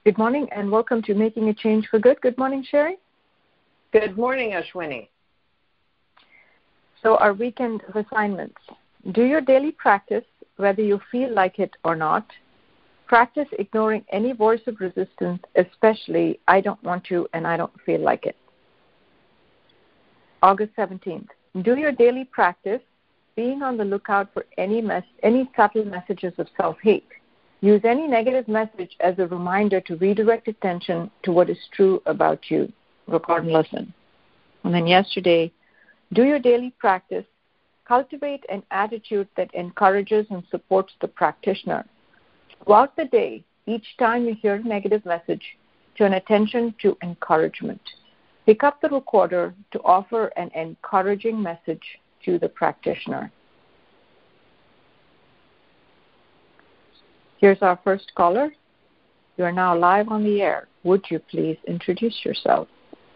Good morning and welcome to Making a Change for Good. Good morning, Sherry. Good morning, Ashwini. So our weekend assignments. Do your daily practice, whether you feel like it or not. Practice ignoring any voice of resistance, especially I don't want to and I don't feel like it. August 17th. Do your daily practice, being on the lookout for any subtle messages of self-hate. Use any negative message as a reminder to redirect attention to what is true about you. Record and listen. And then yesterday, do your daily practice. Cultivate an attitude that encourages and supports the practitioner. Throughout the day, each time you hear a negative message, turn attention to encouragement. Pick up the recorder to offer an encouraging message to the practitioner. Here's our first caller. You are now live on the air. Would you please introduce yourself?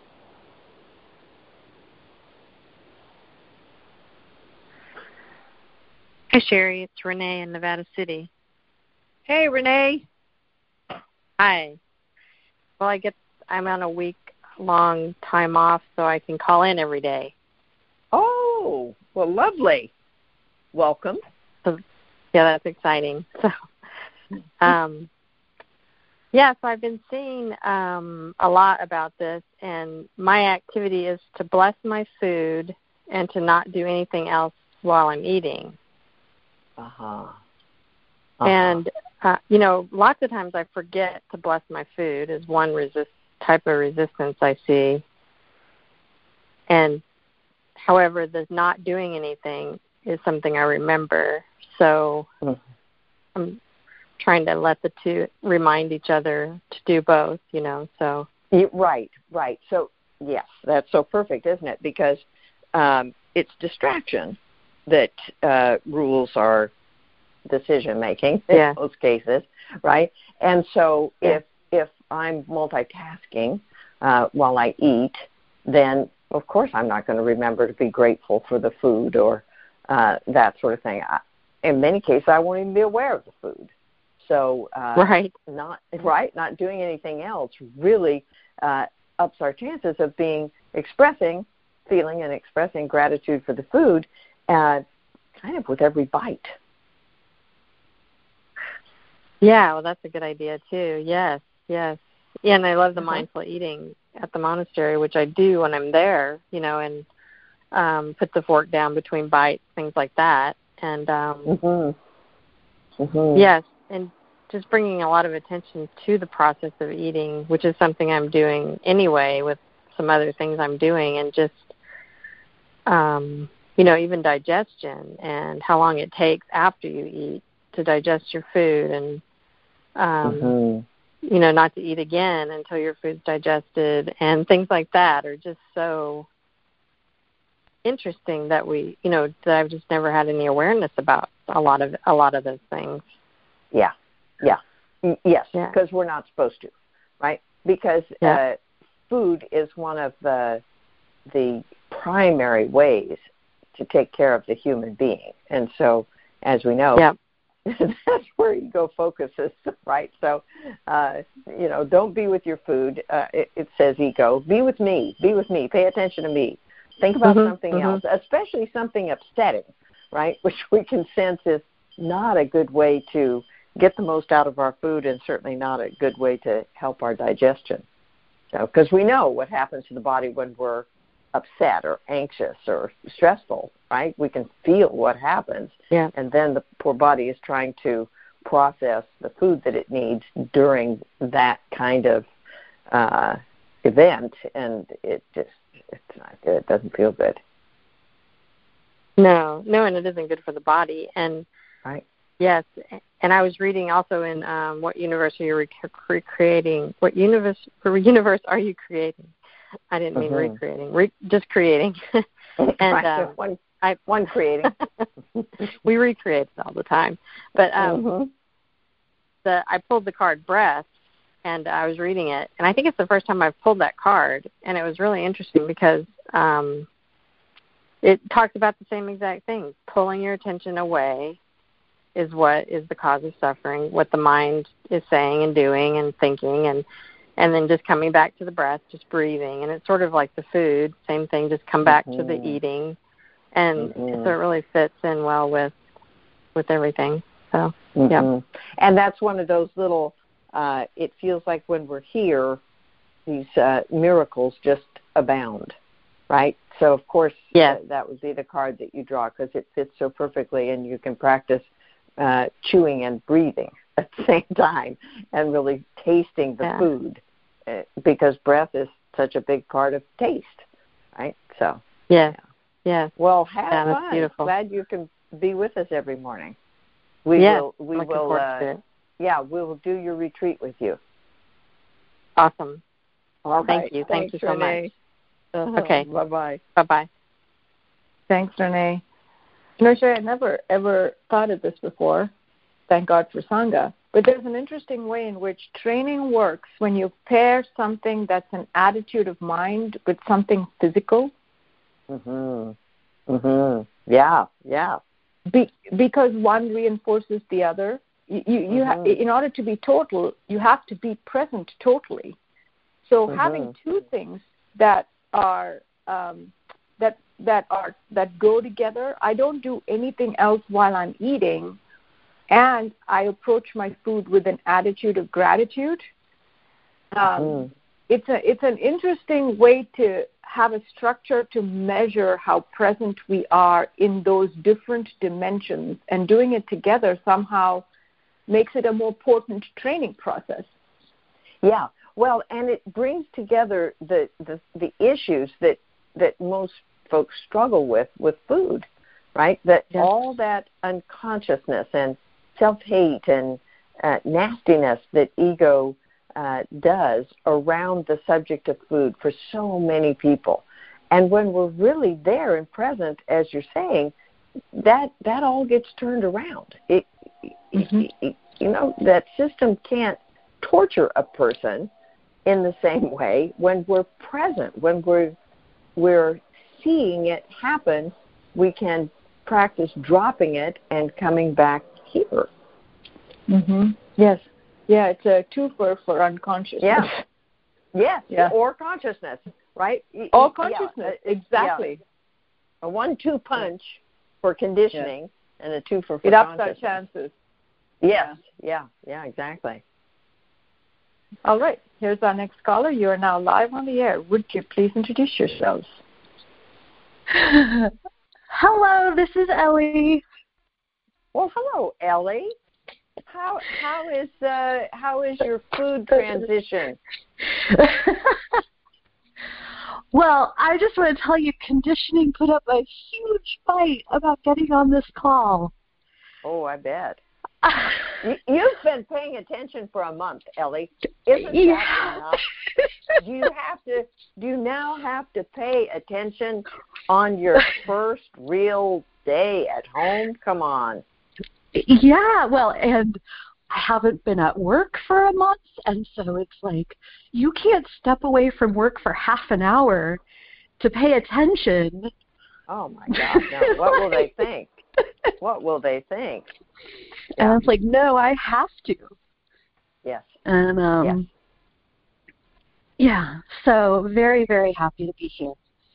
Hi, Sherry. It's Renee in Nevada City. Hey, Renee. Hi. Well, I'm on a week-long time off, so I can call in every day. Oh, well, lovely. Welcome. So, yeah, that's exciting. So, so I've been seeing a lot about this, and my activity is to bless my food and to not do anything else while I'm eating. And, lots of times I forget to bless my food is one type of resistance I see. And, however, the not doing anything is something I remember. So I'm trying to let the two remind each other to do both, so. Right. So, yes, that's so perfect, isn't it? Because it's distraction that rules our decision-making in most cases, right? And so if I'm multitasking while I eat, then, of course, I'm not going to remember to be grateful for the food or that sort of thing. In many cases, I won't even be aware of the food. So not doing anything else really ups our chances of feeling and expressing gratitude for the food kind of with every bite. Yeah, well, that's a good idea, too. Yes. Yeah, and I love the mindful eating at the monastery, which I do when I'm there, and put the fork down between bites, things like that. And, yes, and just bringing a lot of attention to the process of eating, which is something I'm doing anyway with some other things I'm doing, and just, even digestion and how long it takes after you eat to digest your food and, not to eat again until your food's digested and things like that are just so interesting that that I've just never had any awareness about a lot of those things. Yeah. Yes, because we're not supposed to, right? Because food is one of the primary ways to take care of the human being. And so, as we know, that's where ego focuses, right? So, don't be with your food. It says ego. Be with me. Pay attention to me. Think about something else, especially something upsetting, right? Which we can sense is not a good way to get the most out of our food and certainly not a good way to help our digestion. So, because we know what happens to the body when we're upset or anxious or stressful, right? We can feel what happens. Yeah. And then the poor body is trying to process the food that it needs during that kind of event, and it's not good. It doesn't feel good. No, and it isn't good for the body. And right. Yes, and I was reading also in what universe are you recreating? What universe are you creating? I didn't mean recreating, just creating. And one creating. We recreate it all the time. But I pulled the card breath, and I was reading it, and I think it's the first time I've pulled that card, and it was really interesting because it talks about the same exact thing, pulling your attention away is what is the cause of suffering, what the mind is saying and doing and thinking, and then just coming back to the breath, just breathing. And it's sort of like the food, same thing, just come back to the eating. And so it really fits in well with everything. So, yeah. And that's one of those little, it feels like when we're here, these miracles just abound, right? So, of course, that would be the card that you draw because it fits so perfectly, and you can practice chewing and breathing at the same time and really tasting the food because breath is such a big part of taste, right? So, yeah. Well, have fun. That's beautiful. Glad you can be with us every morning. We will. Yeah, we will do your retreat with you. Awesome. All right. Thank you. Thank you so Renee. much. Okay. Bye-bye. Bye-bye. Thanks, Renee. Shay, I never ever thought of this before. Thank God for Sangha. But there's an interesting way in which training works when you pair something that's an attitude of mind with something physical. Yeah. Because one reinforces the other. In order to be total, you have to be present totally. So having two things that are that go together. I don't do anything else while I'm eating, and I approach my food with an attitude of gratitude. It's an interesting way to have a structure to measure how present we are in those different dimensions, and doing it together somehow makes it a more potent training process. Yeah, well, and it brings together the issues that most folks struggle with food, right? That all that unconsciousness and self-hate and nastiness that ego does around the subject of food for so many people. And when we're really there and present, as you're saying, that all gets turned around. That system can't torture a person in the same way when we're present, when we're seeing it happen. We can practice dropping it and coming back here. Yes. Yeah, it's a twofer for unconsciousness. Yes, or consciousness, right? Or consciousness, exactly. A 1-2 punch for conditioning and a twofer for it ups consciousness. our chances. Yes, yeah, exactly. All right, here's our next caller. You are now live on the air. Would you please introduce yourselves? Hello, this is Ellie. Well, hello, Ellie. How is your food transition? Well, I just want to tell you, conditioning put up a huge fight about getting on this call. Oh, I bet. You've been paying attention for a month, Ellie. Isn't that enough? Do you now have to pay attention on your first real day at home? Come on. Yeah, well, and I haven't been at work for a month, and so it's like you can't step away from work for half an hour to pay attention. Oh, my God. No. What will they think? What will they think? And it's like, no, I have to. Yes. And, so very, very happy to be here.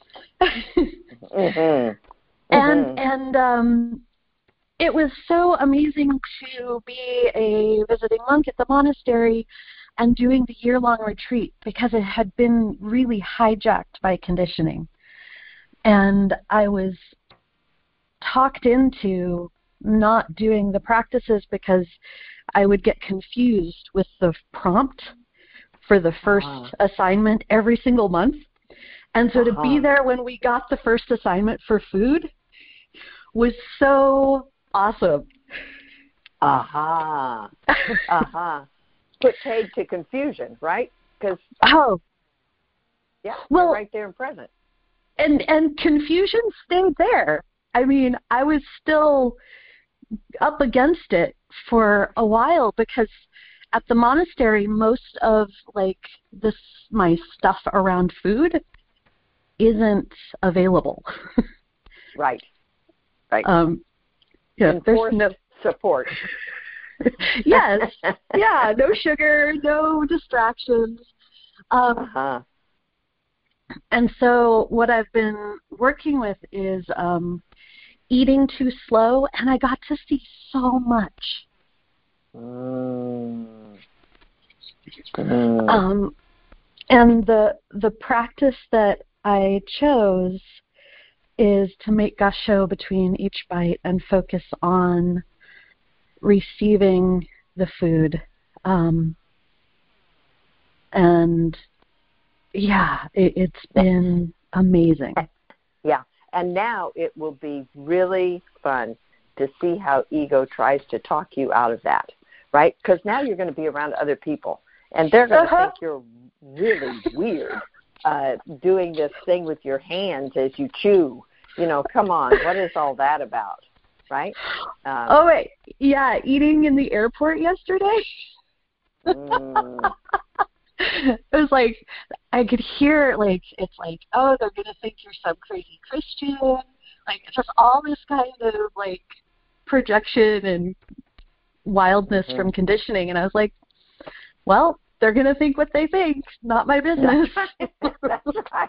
And it was so amazing to be a visiting monk at the monastery and doing the year-long retreat because it had been really hijacked by conditioning. And I was talked into not doing the practices because I would get confused with the prompt for the first assignment every single month. And so to be there when we got the first assignment for food was so awesome. Put paid to confusion, right? Because you're right there and present. And confusion stayed there. I mean, I was still up against it for a while because at the monastery, most of my stuff around food isn't available. Right. There's no support. Yes. Yeah, no sugar, no distractions. And so what I've been working with is eating too slow, and I got to see so much. And the practice that I chose is to make gassho between each bite and focus on receiving the food. And yeah, it's been amazing. Yeah, and now it will be really fun to see how ego tries to talk you out of that, right? Because now you're going to be around other people, and they're going to think you're really weird doing this thing with your hands as you chew. You know, come on, what is all that about, right? Oh, wait, yeah, eating in the airport yesterday. It was like, I could hear, like, it's like, oh, they're going to think you're some crazy Christian. Like, it's just all this kind of, like, projection and wildness from conditioning. And I was like, well, they're going to think what they think, not my business. That's right.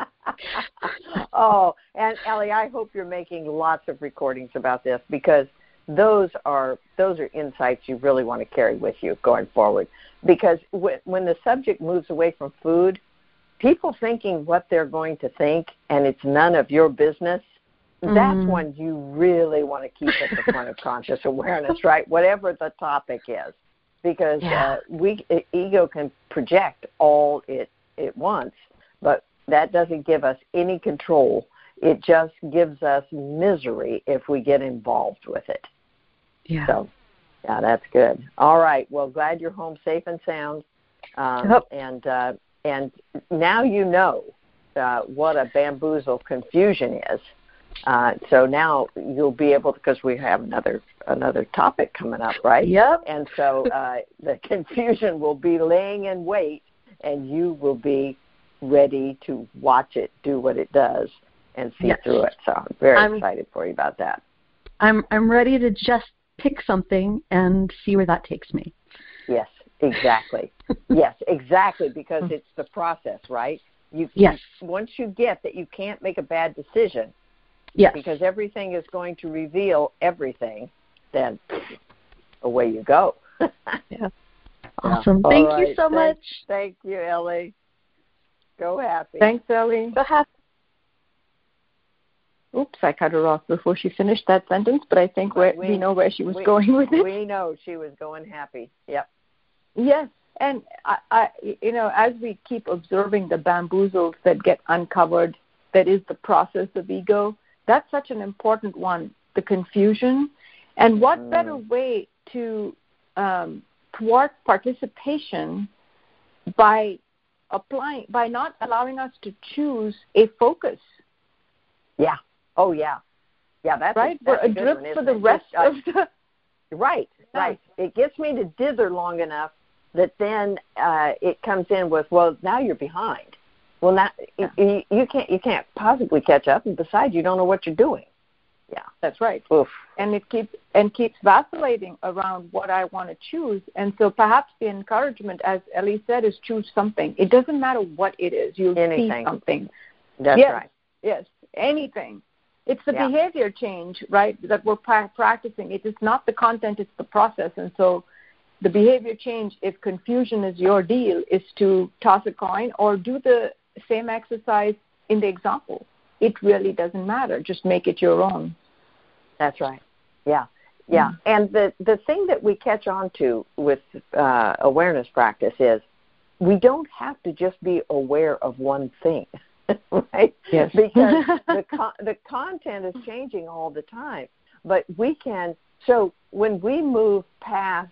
Oh, and Ellie, I hope you're making lots of recordings about this, because those are insights you really want to carry with you going forward. Because when the subject moves away from food, people thinking what they're going to think, and it's none of your business, that's when you really want to keep at the front of conscious awareness, right? Whatever the topic is. Because ego can project all it wants, but that doesn't give us any control. It just gives us misery if we get involved with it. Yeah. So, yeah, that's good. All right. Well, glad you're home safe and sound. And now you know what a bamboozle confusion is. So now you'll be able to, because we have another topic coming up, right? Yep. And so the confusion will be laying in wait, and you will be ready to watch it do what it does and see through it. So I'm very excited for you about that. I'm ready to just pick something and see where that takes me. Yes, exactly. Yes, exactly, because it's the process, right? Once you get that you can't make a bad decision, because everything is going to reveal everything, then away you go. Awesome. Thank you so much. Thank you, Ellie. Go happy. Thanks, Ellie. Go happy. Oops, I cut her off before she finished that sentence, but I think we know where she was going with it. We know she was going happy. Yep. Yes, and I as we keep observing the bamboozles that get uncovered, that is the process of ego, that's such an important one, the confusion. And what better way to thwart participation by not allowing us to choose a focus. Yeah. Oh, yeah. Yeah, that's right. We're adrift for the rest of the... Right. It gets me to dither long enough that then it comes in with, well, now you're behind. Well, now you can't possibly catch up, and besides, you don't know what you're doing. Yeah, that's right. Oof. And it keeps vacillating around what I want to choose. And so perhaps the encouragement, as Ellie said, is choose something. It doesn't matter what it is. You'll see something. That's right. Yes, anything. It's the behavior change, right, that we're practicing. It is not the content, it's the process. And so the behavior change, if confusion is your deal, is to toss a coin or do the same exercise in the example. It really doesn't matter. Just make it your own. That's right. Yeah. Yeah. And the thing that we catch on to with awareness practice is we don't have to just be aware of one thing, right? Yes. Because the content is changing all the time. But we can, so when we move past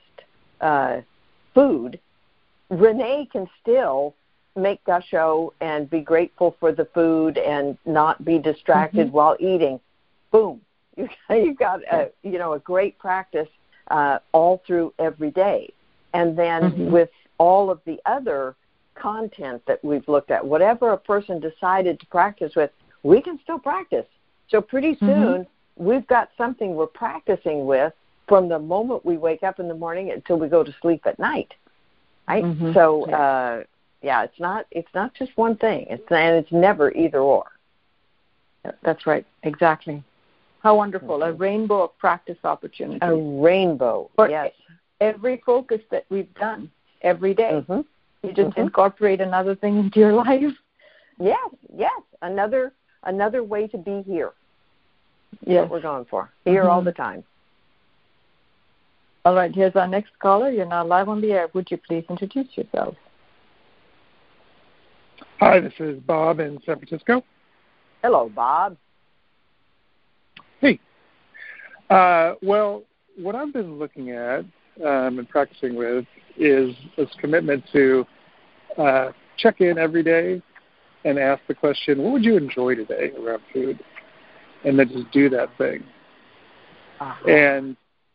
food, Renee can still make gassho and be grateful for the food and not be distracted while eating. Boom. You've got a great practice all through every day. And then with all of the other content that we've looked at, whatever a person decided to practice with, we can still practice. So pretty soon we've got something we're practicing with from the moment we wake up in the morning until we go to sleep at night, right? Mm-hmm. So, it's not just one thing. It's never either or. That's right. Exactly. How wonderful. A rainbow of practice opportunities. A rainbow, for yes. Every focus that we've done every day. Mm-hmm. You just incorporate another thing into your life. Yes. Another way to be here. Yes. What we're going for. Here all the time. All right, here's our next caller. You're now live on the air. Would you please introduce yourself? Hi, this is Bob in San Francisco. Hello, Bob. Hey. Well, what I've been looking at and practicing with is this commitment to check in every day and ask the question, what would you enjoy today around food? And then just do that thing. Uh-huh. And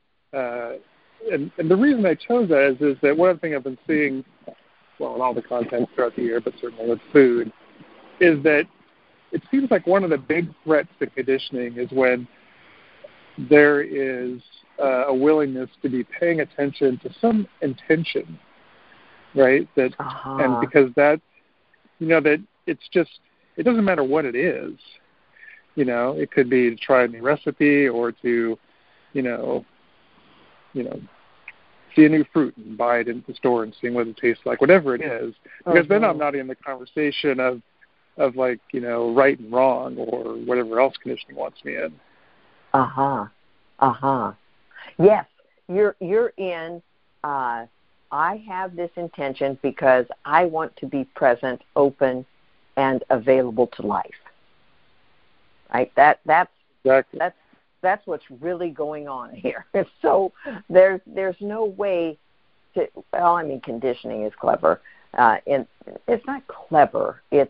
the reason I chose that is that one thing I've been seeing, well, in all the content throughout the year, but certainly with food, is that it seems like one of the big threats to conditioning is when there is a willingness to be paying attention to some intention, right? That and because that, that it's just, it doesn't matter what it is. It could be to try a new recipe or to, see a new fruit and buy it in the store and seeing what it tastes like, whatever it is. Because then I'm not in the conversation of like, right and wrong or whatever else conditioning wants me in. Yes, you're in, I have this intention because I want to be present, open, and available to life. Right? That's what's really going on here. So there's no way to, conditioning is clever. And it's not clever. It's,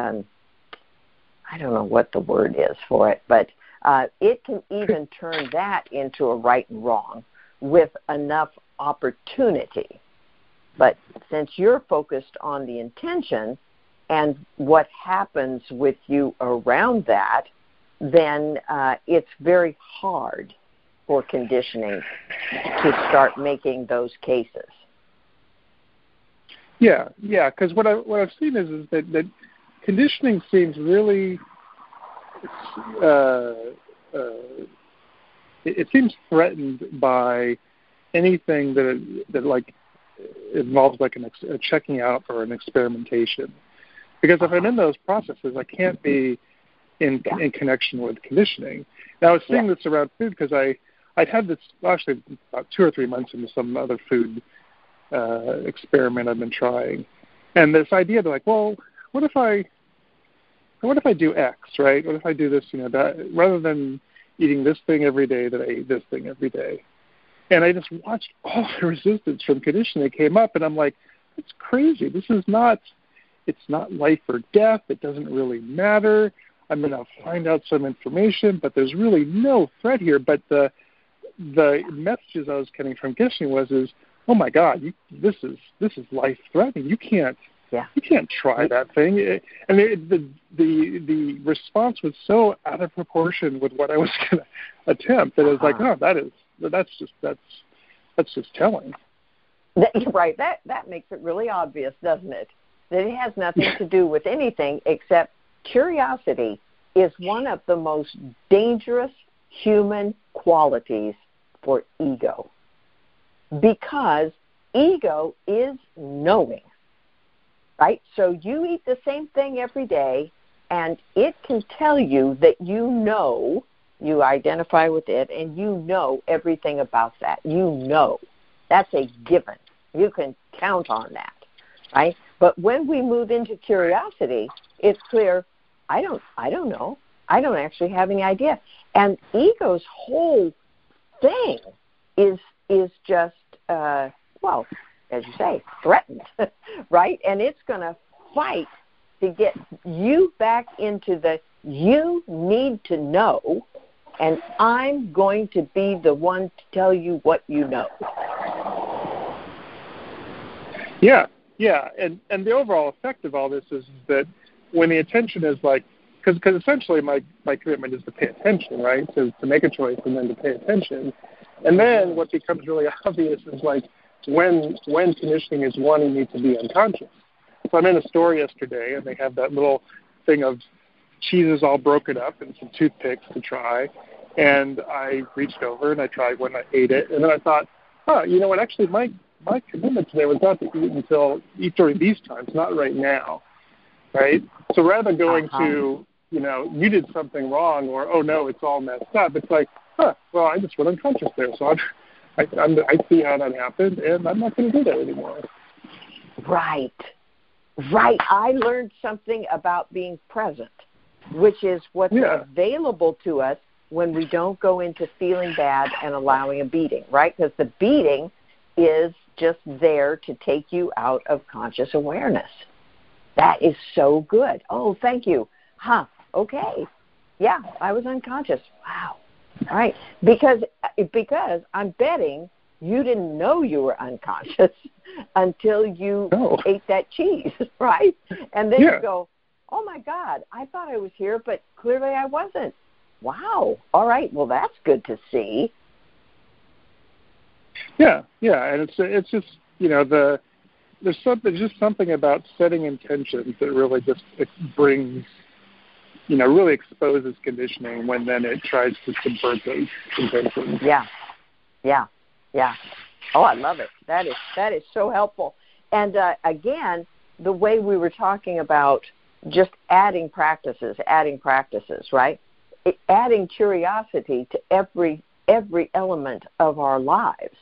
I don't know what the word is for it, but it can even turn that into a right and wrong with enough opportunity. But since you're focused on the intention and what happens with you around that, then it's very hard for conditioning to start making those cases. Yeah, because what I've seen is that conditioning seems really, it seems threatened by anything that like involves like a checking out or an experimentation. Because if I'm in those processes, I can't be in connection with conditioning. Now, I was seeing this around food because I'd had this actually about 2 or 3 months into some other food experiment I've been trying, and this idea that like, well, what if I do X, right? What if I do this, that rather than eating this thing every day, that I eat this thing every day, and I just watched all the resistance from conditioning that came up, and I'm like, that's crazy. This is not. It's not life or death. It doesn't really matter. I'm going to find out some information, but there's really no threat here. But the messages I was getting from conditioning is, oh my God, this is life threatening. You can't try that thing. And the response was so out of proportion with what I was going to attempt that it was like, oh, that's just telling. Right. That makes it really obvious, doesn't it? That it has nothing to do with anything except curiosity is one of the most dangerous human qualities for ego, because ego is knowing, right? So you eat the same thing every day, and it can tell you that you identify with it, and you know everything about that. That's a given. You can count on that, right? But when we move into curiosity, it's clear, I don't know. I don't actually have any idea. And ego's whole thing is just, as you say, threatened, right? And it's going to fight to get you back into the you need to know, and I'm going to be the one to tell you what you know. Yeah, and the overall effect of all this is that when the attention is like, because essentially my commitment is to pay attention, right? To make a choice and then to pay attention. And then what becomes really obvious is like when conditioning is wanting me to be unconscious. So I'm in a store yesterday, and they have that little thing of cheeses all broken up and some toothpicks to try. And I reached over and I tried one. I ate it, and then I thought, you know what? Actually, my commitment today was not to eat during these times, not right now, right? So rather than going to, you did something wrong, or oh no, it's all messed up. It's like, well, I just went unconscious there, so I see how that happened, and I'm not going to do that anymore. Right. I learned something about being present, which is what's available to us when we don't go into feeling bad and allowing a beating, right? Because the beating is just there to take you out of conscious awareness. That is so good. Oh, thank you. Okay. Yeah, I was unconscious. Wow. All right. Because I'm betting you didn't know you were unconscious until you ate that cheese, right? And then you go, oh, my God, I thought I was here, but clearly I wasn't. Wow. All right. Well, that's good to see. Yeah, and it's just there's something about setting intentions that really just brings, really exposes conditioning when then it tries to subvert those intentions. Yeah. Oh, I love it. That is so helpful. And again, the way we were talking about just adding practices, right? Adding curiosity to every element of our lives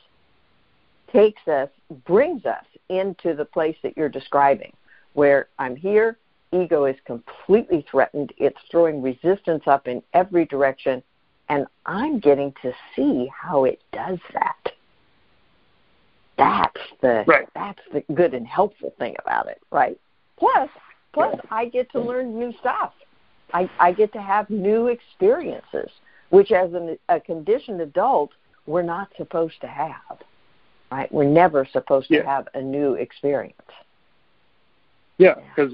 brings us into the place that you're describing, where I'm here, ego is completely threatened, it's throwing resistance up in every direction, and I'm getting to see how it does that. That's the good and helpful thing about it, right? Plus I get to learn new stuff. I get to have new experiences, which as a conditioned adult, we're not supposed to have, right? We're never supposed to have a new experience. Yeah, because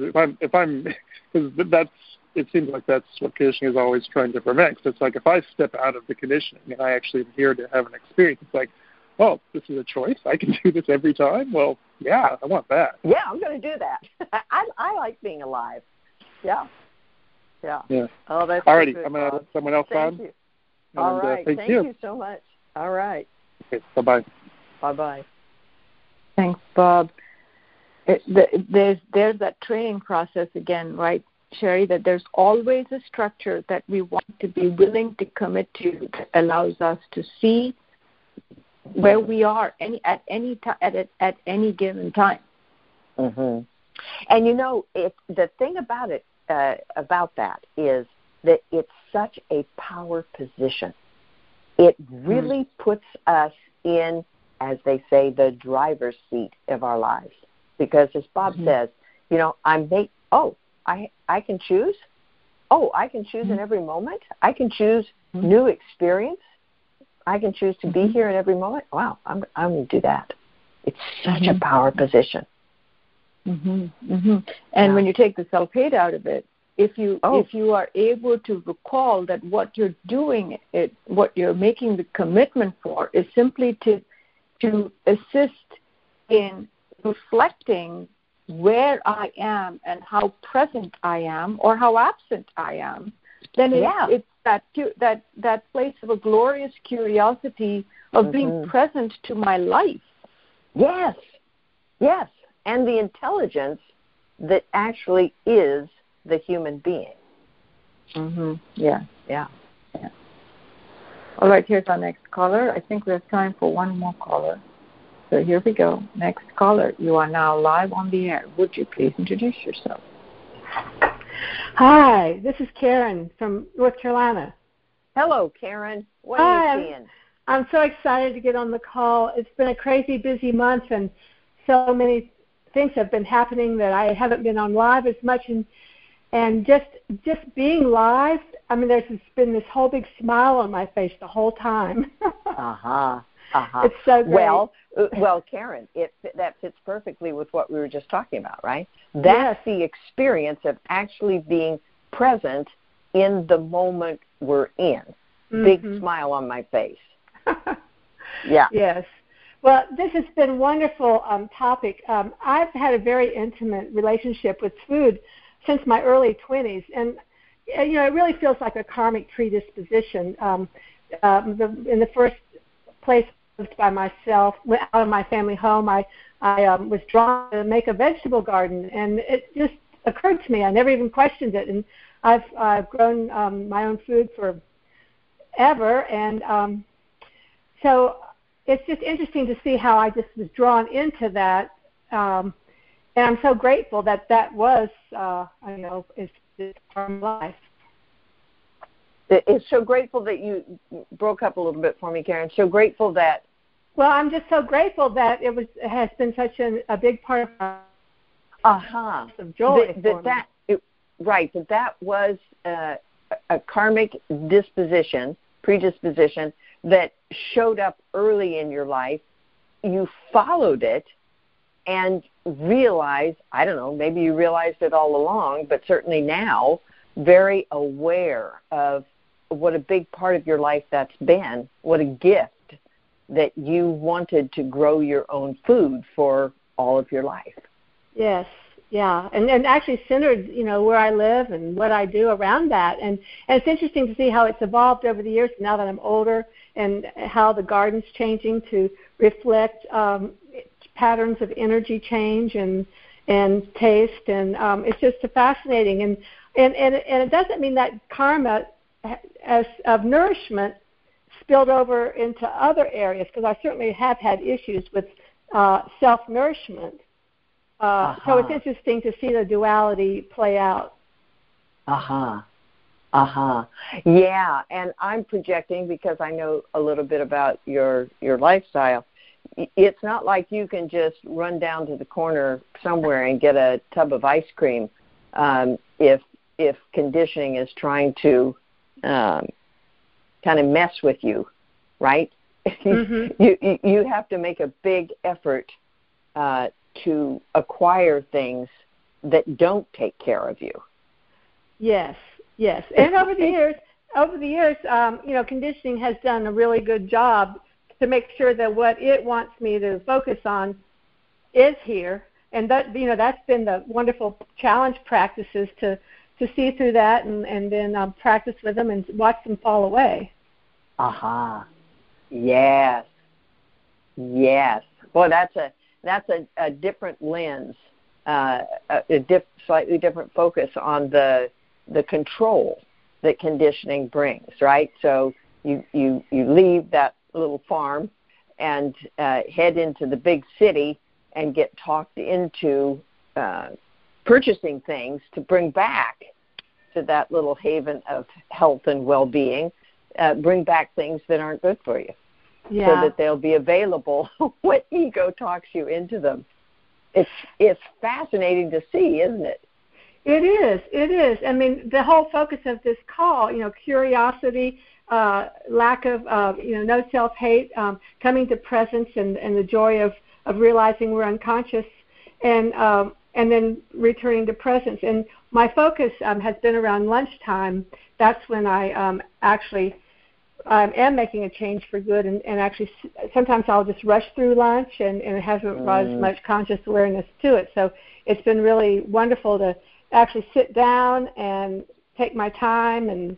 it seems like that's what conditioning is always trying to prevent. So it's like if I step out of the conditioning and I actually am here to have an experience, it's like, well, this is a choice. I can do this every time. Well, yeah, I want that. Yeah, I'm going to do that. I like being alive. Yeah. Oh, that's all righty. So good, I'm going to let someone else on. Thank you. All right. Thank you so much. All right. Okay, bye-bye. Bye-bye. Thanks, Bob. There's that training process again, right, Sherry, that there's always a structure that we want to be willing to commit to that allows us to see where we are at any given time. Mm-hmm. And the thing about it, about that is that it's such a power position. It really puts us in, as they say, the driver's seat of our lives. Because as Bob says, I can choose. Oh, I can choose in every moment. I can choose new experience. I can choose to be here in every moment. Wow, I'm going to do that. It's such a power position. And when you take the self-hate out of it, if you are able to recall that what you're doing, what you're making the commitment for, is simply to assist in reflecting where I am and how present I am or how absent I am, then it's that place of a glorious curiosity of being present to my life. Yes. And the intelligence that actually is the human being. Yeah. All right, here's our next caller. I think we have time for one more caller. So here we go. Next caller, you are now live on the air. Would you please introduce yourself? Hi, this is Karen from North Carolina. Hello, Karen. What are you seeing? I'm so excited to get on the call. It's been a crazy busy month, and so many things have been happening that I haven't been on live as much. And just being live, I mean, there's been this whole big smile on my face the whole time. It's so great. Well, Karen, that fits perfectly with what we were just talking about, right? That's the experience of actually being present in the moment we're in. Big smile on my face. Yeah. Yes. Well, this has been a wonderful topic. I've had a very intimate relationship with food since my early 20s, and it really feels like a karmic predisposition. In the first place I lived by myself, out of my family home, I was drawn to make a vegetable garden, and it just occurred to me. I never even questioned it, and I've grown my own food forever, and so it's just interesting to see how I just was drawn into that, and I'm so grateful that was, it's part of my life. It's so grateful that you broke up a little bit for me, Karen. So grateful that. Well, I'm just so grateful that it has been such a big part of joy for me. Right, that was a karmic predisposition that showed up early in your life. You followed it and realized, I don't know, maybe you realized it all along, but certainly now, very aware of what a big part of your life that's been, what a gift that you wanted to grow your own food for all of your life. Yes. Yeah, and actually centered, where I live and what I do around that. And it's interesting to see how it's evolved over the years now that I'm older, and how the garden's changing to reflect patterns of energy change and taste. And it's just fascinating. And it doesn't mean that karma as of nourishment spilled over into other areas, because I certainly have had issues with self-nourishment. So it's interesting to see the duality play out. Yeah, and I'm projecting because I know a little bit about your lifestyle. It's not like you can just run down to the corner somewhere and get a tub of ice cream if conditioning is trying to kind of mess with you, right? Mm-hmm. You have to make a big effort to acquire things that don't take care of you. Yes. And over the years, conditioning has done a really good job to make sure that what it wants me to focus on is here. And that, that's been the wonderful challenge practices to see through that and then practice with them and watch them fall away. Yes. Boy, that's a different lens, slightly different focus on the control that conditioning brings, right? So you leave that little farm and head into the big city and get talked into purchasing things to bring back to that little haven of health and well-being, bring back things that aren't good for you. Yeah. So that they'll be available when ego talks you into them. It's fascinating to see, isn't it? It is. I mean, the whole focus of this call, curiosity, lack of, no self-hate, coming to presence and the joy of realizing we're unconscious, and then returning to presence. And my focus has been around lunchtime. That's when I actually am making a change for good, and actually sometimes I'll just rush through lunch and it hasn't brought as much conscious awareness to it. So it's been really wonderful to actually sit down and take my time and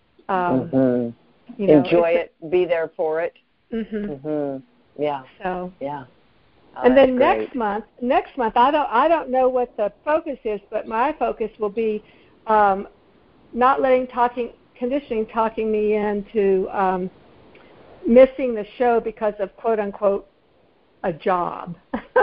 enjoy it, be there for it. Yeah. So yeah. And then next month, I don't know what the focus is, but my focus will be not letting conditioning talking me into missing the show because of quote unquote a job.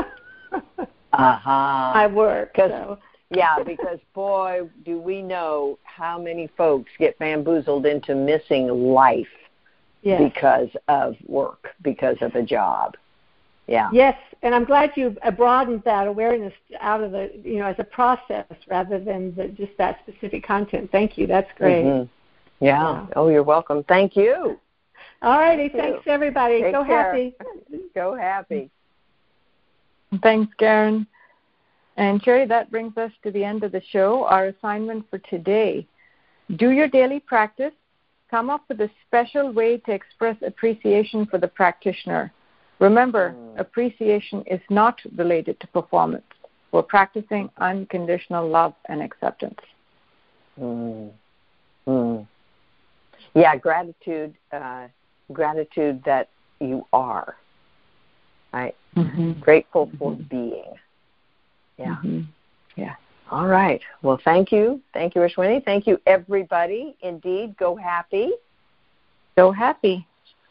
I work. Yeah, because boy, do we know how many folks get bamboozled into missing life because of work, because of a job. Yeah. Yes, and I'm glad you broadened that awareness out of the, as a process rather than just that specific content. Thank you. That's great. Mm-hmm. Yeah. Oh, you're welcome. Thank you. All righty. Thanks, everybody. Go happy. Go happy. Thanks, Karen. And Sherry, that brings us to the end of the show. Our assignment for today: do your daily practice, come up with a special way to express appreciation for the practitioner. Remember, appreciation is not related to performance. We're practicing unconditional love and acceptance. Yeah, gratitude that you are. Right? Grateful for being. Yeah. Yeah. All right. Well, thank you. Thank you, Ashwini. Thank you, everybody. Indeed, go happy. Go happy.